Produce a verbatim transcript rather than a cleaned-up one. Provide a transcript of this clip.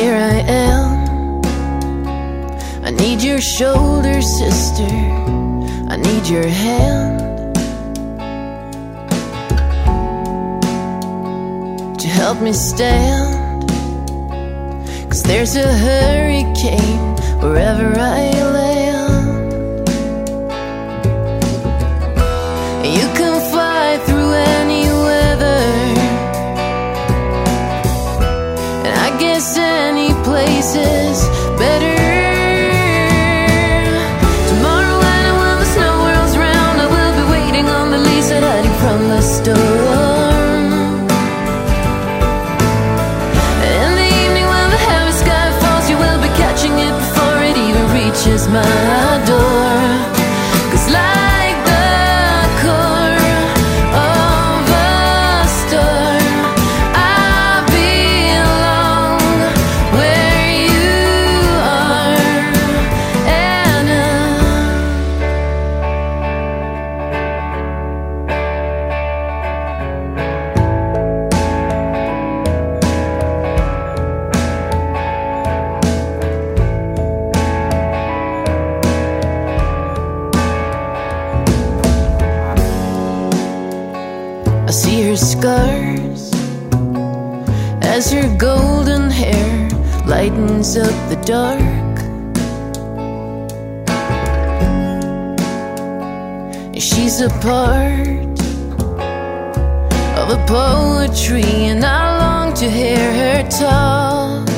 here I am. I need your shoulder, sister. I need your hand to help me stand, 'cause there's a hurricane wherever I land. You can fly through any weather, and I guess any place is better. Tomorrow when, when the snow whirls round, I will be waiting on the Lisa, hiding from the storm. In the evening when the heavy sky falls, you will be catching it before it even reaches my door. 'Cause like the core of a storm, I belong where you are, Anna. I see her scars as her golden hair lightens up the dark. She's a part of a poetry, and I long to hear her talk.